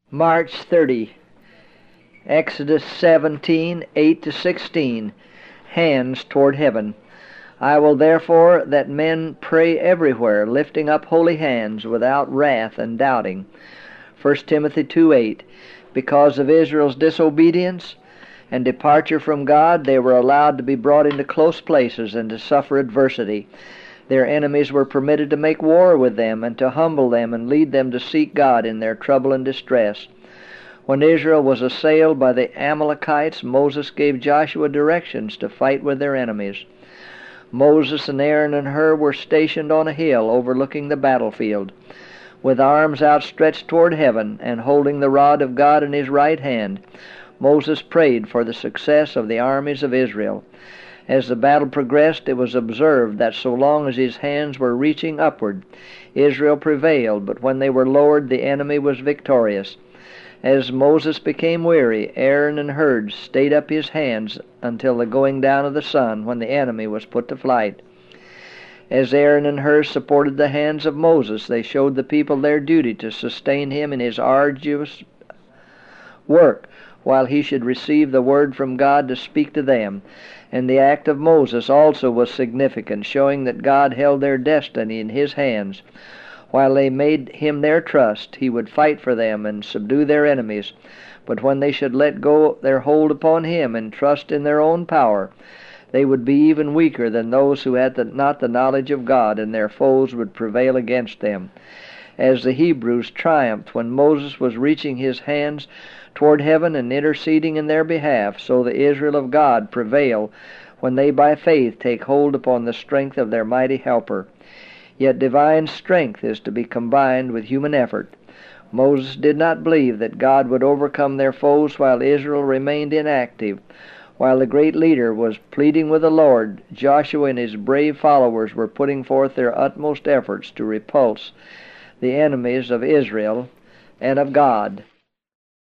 March 30, Exodus 17:8-16, hands toward heaven. I will therefore that men pray everywhere, lifting up holy hands, without wrath and doubting. 1 Timothy 2:8. Because of Israel's disobedience and departure from God, they were allowed to be brought into close places and to suffer adversity. Their enemies were permitted to make war with them and to humble them and lead them to seek God in their trouble and distress. When Israel was assailed by the Amalekites, Moses gave Joshua directions to fight with their enemies. Moses and Aaron and Hur were stationed on a hill overlooking the battlefield. With arms outstretched toward heaven and holding the rod of God in his right hand, Moses prayed for the success of the armies of Israel. As the battle progressed, it was observed that so long as his hands were reaching upward, Israel prevailed, but when they were lowered, the enemy was victorious. As Moses became weary, Aaron and Hur stayed up his hands until the going down of the sun, when the enemy was put to flight. As Aaron and Hur supported the hands of Moses, they showed the people their duty to sustain him in his arduous work, while he should receive the word from God to speak to them. And the act of Moses also was significant, showing that God held their destiny in his hands. While they made him their trust, he would fight for them and subdue their enemies. But when they should let go their hold upon him and trust in their own power, they would be even weaker than those who had not the knowledge of God, and their foes would prevail against them. As the Hebrews triumphed when Moses was reaching his hands toward heaven and interceding in their behalf, so the Israel of God prevail when they by faith take hold upon the strength of their mighty helper. Yet divine strength is to be combined with human effort. Moses did not believe that God would overcome their foes while Israel remained inactive. While the great leader was pleading with the Lord, Joshua and his brave followers were putting forth their utmost efforts to repulse the enemies of Israel and of God.